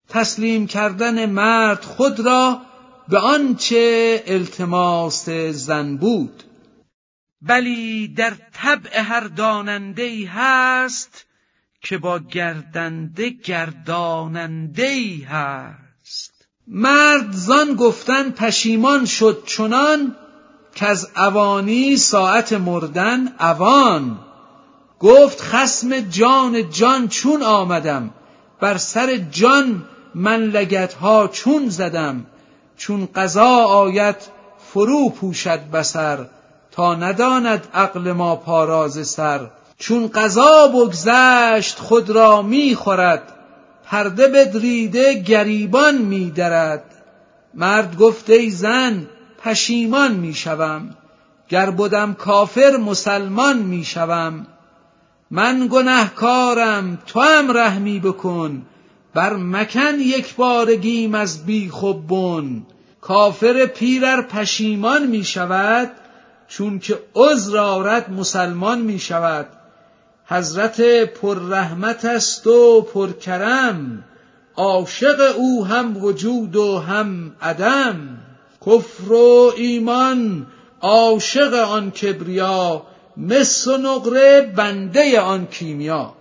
تسلیم کردن مرد خود را به آنچه التماس زن بود. بلی در طبع هر داننده‌ای هست که با گردنده گرداننده‌ای هست. مرد زان گفتن پشیمان شد چنان که از اوانی ساعت مردن اوان. گفت خصم جان جان چون آمدم، بر سر جان من لگدها چون زدم. چون قضا آید فرو پوشد بصر، تا نداند عقل ما پاراز سر. چون قضا بگذشت خود را می خورد، پرده بدریده گریبان می درد. مرد گفت ای زن پشیمان می شوم، گر بدم کافر مسلمان می شوم. من گنهکارم تو هم رحمی بکن، بر مکن یک بارگیم از بیخ و بن. کافر پیر ار پشیمان می شود، چون که عذر آرد مسلمان می شود. حضرت پر رحمت است و پر کرم، عاشق او هم وجود و هم عدم. کفر و ایمان عاشق آن کبریا، مس و نقره بنده آن کیمیا.